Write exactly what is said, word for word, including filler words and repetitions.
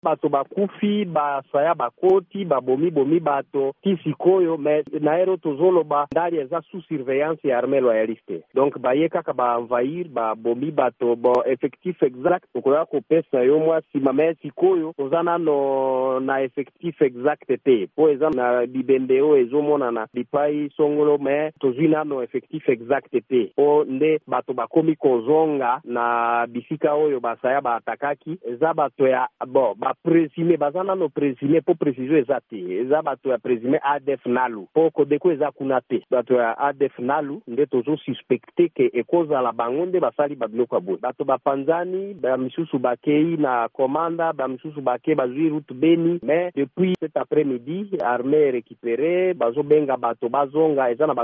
bato bakufi basaya bakoti babomi bomi bato tisikoyo mais naero tozoloba ndali eza sous surveillance ya armée loyaliste. Donc baye kaka ba envahir ba bomi bato bon effectif exact okoya kopesa yo mwa sima mais sikoyo tozana no na effectif exact te po eza na bibembeo ezomona na bipai songolo mais tozina no effectif exact te po nde bato bakomi kozonga na bisika oyo basaya ba atakaki eza bato ya bon ba présumé bazana no présumé po précision ezati eza bato ya présumé A D F nalu po kodeko eza kuna te bato ya A D F nalu nde tozo suspecté ke ekoza la bangonde basali babiloko abo bato bapanzani ba misusu bakei na commanda ba misusu bakei bazui route Beni mais depuis cet après-midi armée récupéré bazo benga bato bazonga eza na